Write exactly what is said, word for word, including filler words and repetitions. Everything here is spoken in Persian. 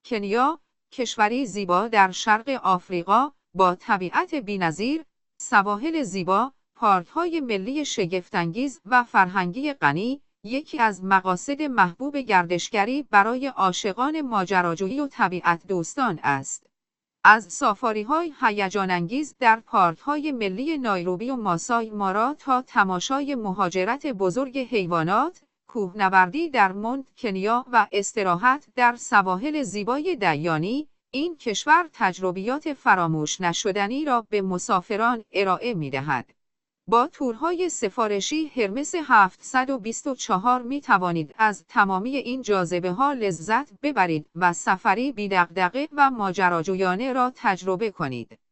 کنیا، کشوری زیبا در شرق آفریقا با طبیعت بی‌نظیر، سواحل زیبا، پارک‌های ملی شگفت‌انگیز و فرهنگی غنی، یکی از مقاصد محبوب گردشگری برای عاشقان ماجراجویی و طبیعت دوستان است. از سافاری‌های هیجان‌انگیز در پارک‌های ملی نایروبی و ماسای مارا تا تماشای مهاجرت بزرگ حیوانات، کوهنوردی در مونت کنیا و استراحت در سواحل زیبای دیانی، این کشور تجربیات فراموش نشدنی را به مسافران ارائه می‌دهد. با تورهای سفارشی هرمس هفتصد و بیست و چهار می توانید از تمامی این جاذبه‌ها لذت ببرید و سفری بی‌دغدغه و ماجراجویانه را تجربه کنید.